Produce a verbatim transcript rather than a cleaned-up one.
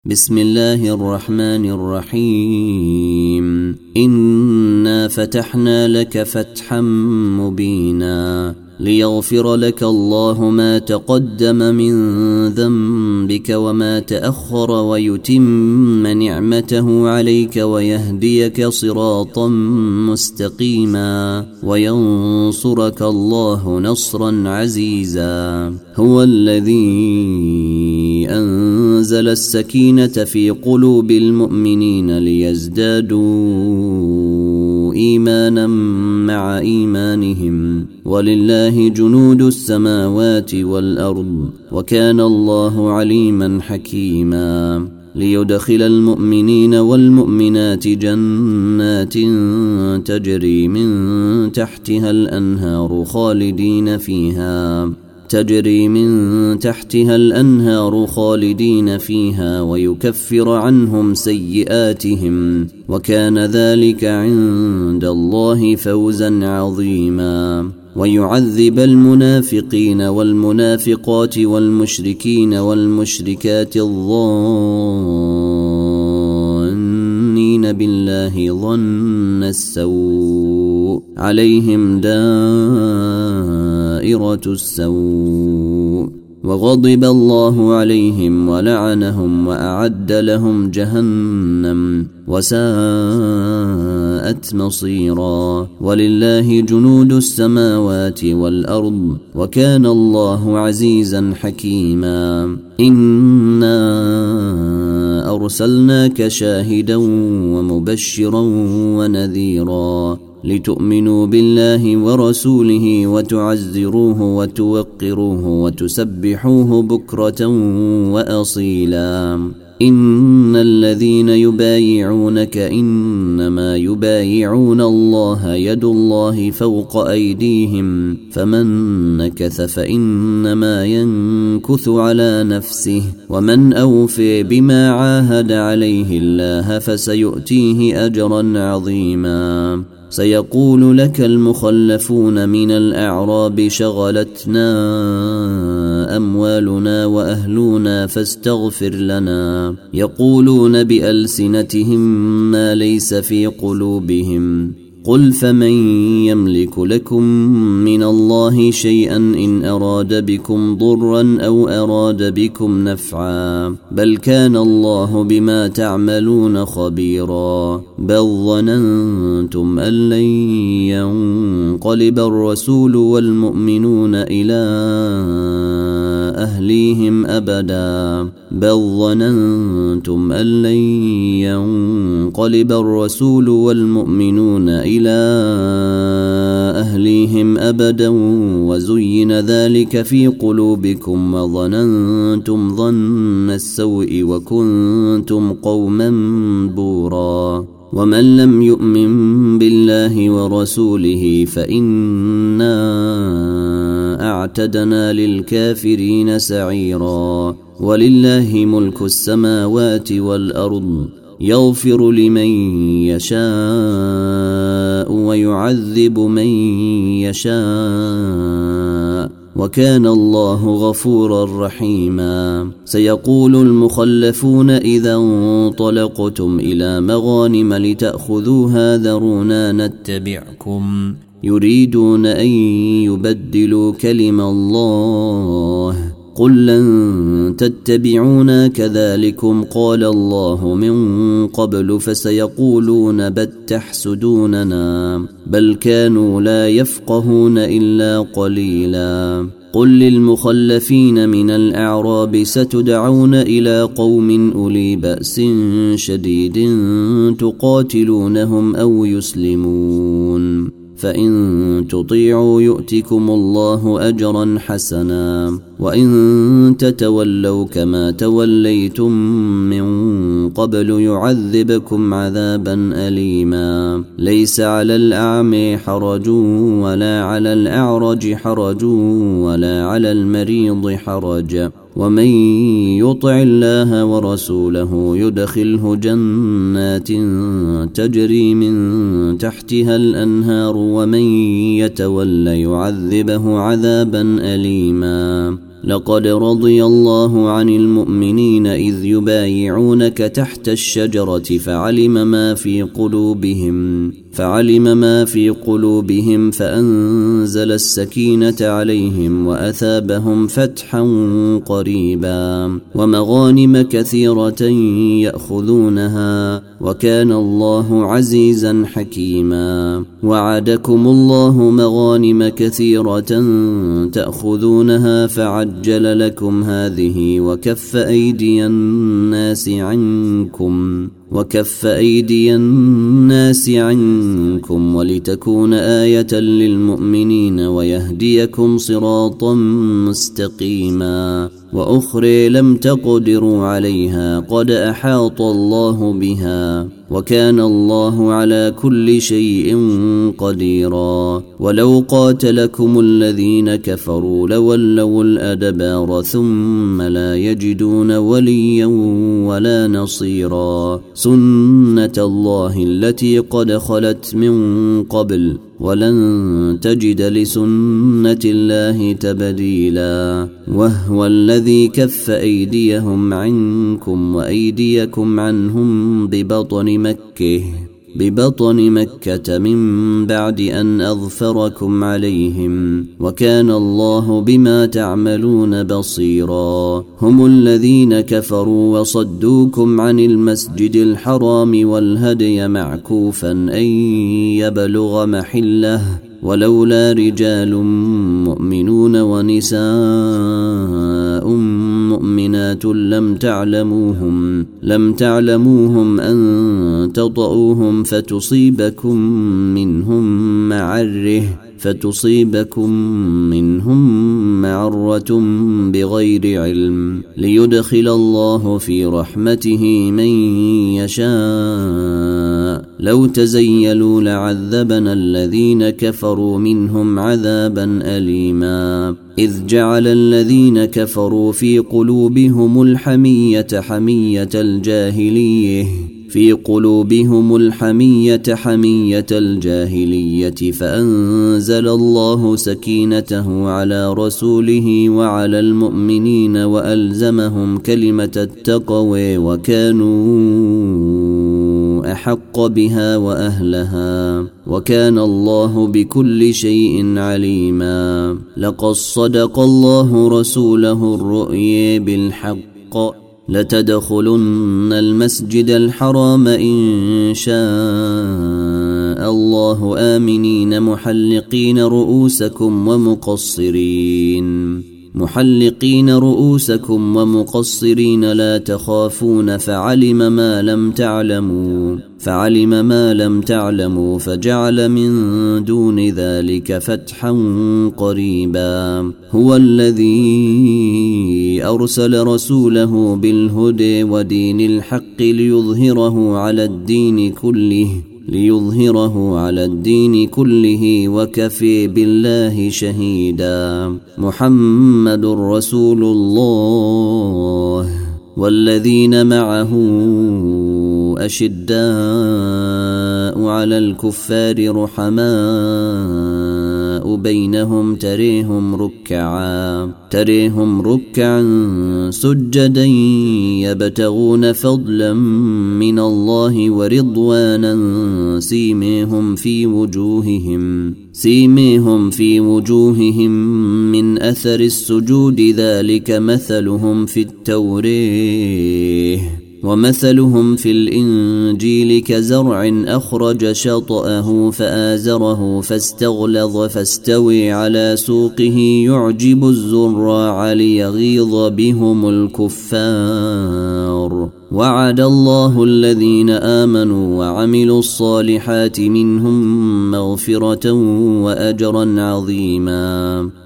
بسم الله الرحمن الرحيم إنا فتحنا لك فتحا مبينا ليغفر لك الله ما تقدم من ذنبك وما تأخر ويتم نعمته عليك ويهديك صراطا مستقيما وينصرك الله نصرا عزيزا. هو الذي أنزل السكينة في قلوب المؤمنين ليزدادوا إيمانا مع إيمانهم ولله جنود السماوات والأرض وكان الله عليما حكيما. ليدخل المؤمنين والمؤمنات جنات تجري من تحتها الأنهار خالدين فيها تجري من تحتها الأنهار خالدين فيها ويكفر عنهم سيئاتهم وكان ذلك عند الله فوزا عظيما. ويعذب المنافقين والمنافقات والمشركين والمشركات الظانين بالله ظن السوء عليهم دائرة السوء وغضب الله عليهم ولعنهم وأعد لهم جهنم وساءت مصيرا. ولله جنود السماوات والأرض وكان الله عزيزا حكيما. إنا أرسلناك شاهدا ومبشرا ونذيرا لتؤمنوا بالله ورسوله وتعزروه وتوقروه وتسبحوه بكرة وأصيلا. إن الذين يبايعونك إنما يبايعون الله يد الله فوق أيديهم فمن نكث فإنما ينكث على نفسه ومن أوفي بما عاهد عليه الله فسيؤتيه أجرا عظيما. سيقول لك المخلفون من الأعراب شغلتنا أموالنا وأهلنا فاستغفر لنا يقولون بألسنتهم ما ليس في قلوبهم قل فمن يملك لكم من الله شيئا إن أراد بكم ضرا أو أراد بكم نفعا بل كان الله بما تعملون خبيرا. بل ظننتم أن لن ينقلب الرسول والمؤمنون إلى أهليهم أبدا بل ظننتم أن لن ينقلب الرسول والمؤمنون إلى أهليهم أبدا وزين ذلك في قلوبكم وظننتم ظن السوء وكنتم قوما بورا. ومن لم يؤمن بالله ورسوله فإنا أعتدنا للكافرين سعيرا. ولله ملك السماوات والأرض يغفر لمن يشاء ويعذب من يشاء وكان الله غفورا رحيما. سيقول المخلفون إذا انطلقتم إلى مغانم لتأخذوها ذرونا نتبعكم يريدون أن يبدلوا كلم الله قل لن تتبعونا كذلكم قال الله من قبل فسيقولون بل تحسدوننا بل كانوا لا يفقهون إلا قليلا. قل للمخلفين من الأعراب ستدعون إلى قوم أولي بأس شديد تقاتلونهم أو يسلمون فإن تطيعوا يؤتكم الله أجرا حسنا وإن تتولوا كما توليتم من قبل يعذبكم عذابا أليما. ليس على الأعمى حرج ولا على الأعرج حرج ولا على المريض حرج ومن يطع الله ورسوله يدخله جنات تجري من تحتها الأنهار ومن يتول يعذبه عذابا أليما. لقد رضي الله عن المؤمنين إذ يبايعونك تحت الشجرة فعلم ما في قلوبهم فعلم ما في قلوبهم فأنزل السكينة عليهم وأثابهم فتحا قريبا ومغانم كثيرة يأخذونها وكان الله عزيزا حكيما. وعدكم الله مغانم كثيرة تأخذونها فعجل لكم هذه وكف أيدي الناس عنكم وكف أيدي الناس عنكم ولتكون آية للمؤمنين ويهديكم صراطا مستقيما. وأخرى لم تقدروا عليها قد أحاط الله بها وكان الله على كل شيء قديرا. ولو قاتلكم الذين كفروا لولوا الأدبار ثم لا يجدون وليا ولا نصيرا. سنة الله التي قد خلت من قبل ولن تجد لسنة الله تبديلا. وهو الذي كف أيديهم عنكم وأيديكم عنهم ببطن مكة ببطن مكة من بعد أن أظفركم عليهم وكان الله بما تعملون بصيرا. هم الذين كفروا وصدوكم عن المسجد الحرام والهدي معكوفا أن يبلغ محله ولولا رجال مؤمنون ونساء مؤمنات لم تعلموهم لم تعلموهم أن تطؤوهم فتصيبكم منهم معرة فتصيبكم منهم معرة بغير علم ليدخل الله في رحمته من يشاء. لو تزيلوا لعذبنا الذين كفروا منهم عذابا أليما. إذ جعل الذين كفروا في قلوبهم الحمية حمية الجاهلية في قلوبهم الحمية حمية الجاهلية فأنزل الله سكينته على رسوله وعلى المؤمنين وألزمهم كلمة التقوى وكانوا أحق بها وأهلها وكان الله بكل شيء عليما. لقد صدق الله رسوله الرؤيا بالحق لتدخلن المسجد الحرام إن شاء الله آمنين محلقين رؤوسكم ومقصرين محلقين رؤوسكم ومقصرين لا تخافون فعلم ما لم تعلموا فعلم ما لم تعلموا فجعل من دون ذلك فتحا قريبا. هو الذي أرسل رسوله بالهدى ودين الحق ليظهره على الدين كله ليظهره على الدين كله وكفي بالله شهيدا. محمد رسول الله والذين معه أشداء على الكفار رحماء بينهم تريهم ركعا تريهم ركعا سجدا يبتغون فضلا من الله ورضوانا سيميهم في وجوههم سيميهم في وجوههم من أثر السجود ذلك مثلهم في التوراة ومثلهم في الإنجيل كزرع أخرج شطأه فآزره فاستغلظ فاستوي على سوقه يعجب الزراع ليغيظ بهم الكفار. وعد الله الذين آمنوا وعملوا الصالحات منهم مغفرة وأجرا عظيما.